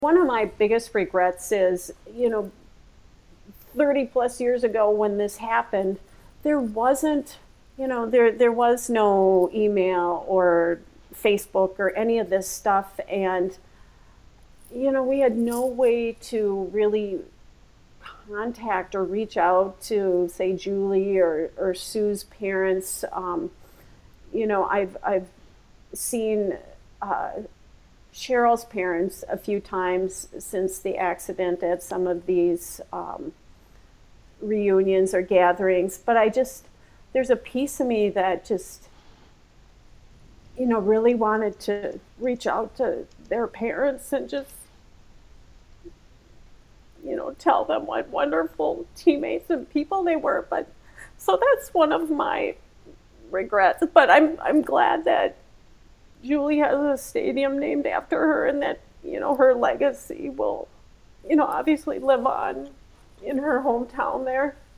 One of my biggest regrets is, 30 plus years ago when this happened, there wasn't, there was no email or Facebook or any of this stuff. And, we had no way to really contact or reach out to, say, Julie or Sue's parents. I've seen Cheryl's parents a few times since the accident at some of these reunions or gatherings, but there's a piece of me that just, really wanted to reach out to their parents and just, tell them what wonderful teammates and people they were. But so that's one of my regrets. But I'm glad that Julie has a stadium named after her, and that, her legacy will, obviously live on in her hometown there.